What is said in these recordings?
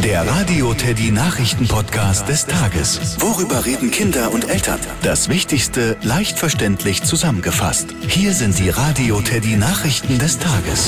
Der Radio Teddy Nachrichten-Podcast des Tages. Worüber reden Kinder und Eltern? Das Wichtigste leicht verständlich zusammengefasst. Hier sind die Radio Teddy Nachrichten des Tages.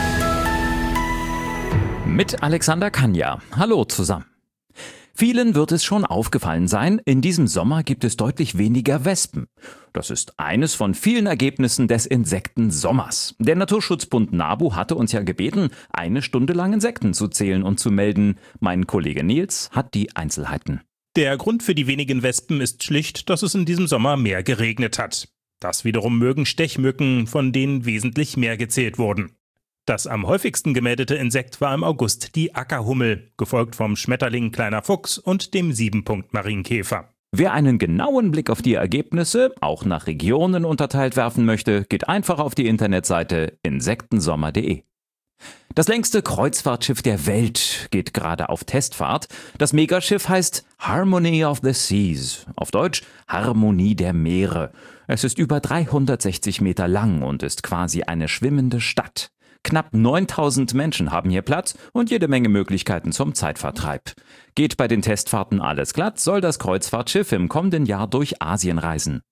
Mit Alexander Kanja. Hallo zusammen. Vielen wird es schon aufgefallen sein, in diesem Sommer gibt es deutlich weniger Wespen. Das ist eines von vielen Ergebnissen des Insektensommers. Der Naturschutzbund NABU hatte uns ja gebeten, 1 Stunde lang Insekten zu zählen und zu melden. Mein Kollege Nils hat die Einzelheiten. Der Grund für die wenigen Wespen ist schlicht, dass es in diesem Sommer mehr geregnet hat. Das wiederum mögen Stechmücken, von denen wesentlich mehr gezählt wurden. Das am häufigsten gemeldete Insekt war im August die Ackerhummel, gefolgt vom Schmetterling Kleiner Fuchs und dem 7-Punkt-Marienkäfer. Wer einen genauen Blick auf die Ergebnisse, auch nach Regionen unterteilt, werfen möchte, geht einfach auf die Internetseite insektensommer.de. Das längste Kreuzfahrtschiff der Welt geht gerade auf Testfahrt. Das Megaschiff heißt Harmony of the Seas, auf Deutsch Harmonie der Meere. Es ist über 360 Meter lang und ist quasi eine schwimmende Stadt. Knapp 9000 Menschen haben hier Platz und jede Menge Möglichkeiten zum Zeitvertreib. Geht bei den Testfahrten alles glatt, soll das Kreuzfahrtschiff im kommenden Jahr durch Asien reisen.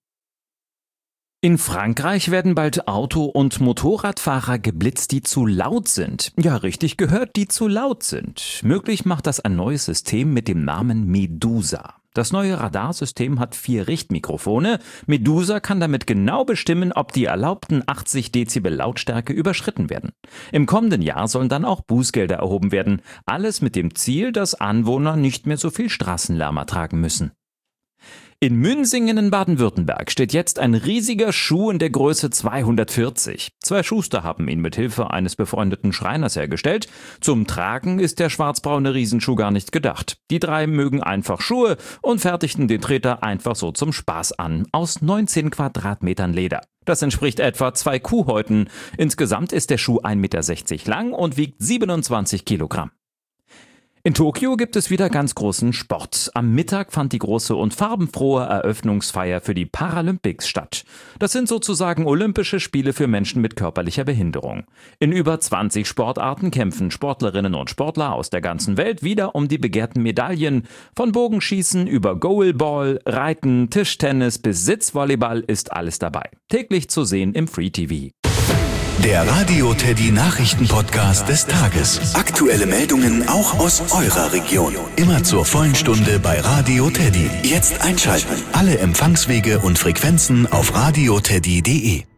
In Frankreich werden bald Auto- und Motorradfahrer geblitzt, die zu laut sind. Ja, richtig gehört, die zu laut sind. Möglich macht das ein neues System mit dem Namen Medusa. Das neue Radarsystem hat 4 Richtmikrofone. Medusa kann damit genau bestimmen, ob die erlaubten 80 Dezibel Lautstärke überschritten werden. Im kommenden Jahr sollen dann auch Bußgelder erhoben werden. Alles mit dem Ziel, dass Anwohner nicht mehr so viel Straßenlärm ertragen müssen. In Münsingen in Baden-Württemberg steht jetzt ein riesiger Schuh in der Größe 240. 2 Schuster haben ihn mit Hilfe eines befreundeten Schreiners hergestellt. Zum Tragen ist der schwarzbraune Riesenschuh gar nicht gedacht. Die 3 mögen einfach Schuhe und fertigten den Treter einfach so zum Spaß an, aus 19 Quadratmetern Leder. Das entspricht etwa 2 Kuhhäuten. Insgesamt ist der Schuh 1,60 Meter lang und wiegt 27 Kilogramm. In Tokio gibt es wieder ganz großen Sport. Am Mittag fand die große und farbenfrohe Eröffnungsfeier für die Paralympics statt. Das sind sozusagen Olympische Spiele für Menschen mit körperlicher Behinderung. In über 20 Sportarten kämpfen Sportlerinnen und Sportler aus der ganzen Welt wieder um die begehrten Medaillen. Von Bogenschießen über Goalball, Reiten, Tischtennis bis Sitzvolleyball ist alles dabei. Täglich zu sehen im Free TV. Der Radio Teddy Nachrichten-Podcast des Tages. Aktuelle Meldungen auch aus eurer Region. Immer zur vollen Stunde bei Radio Teddy. Jetzt einschalten. Alle Empfangswege und Frequenzen auf radioteddy.de.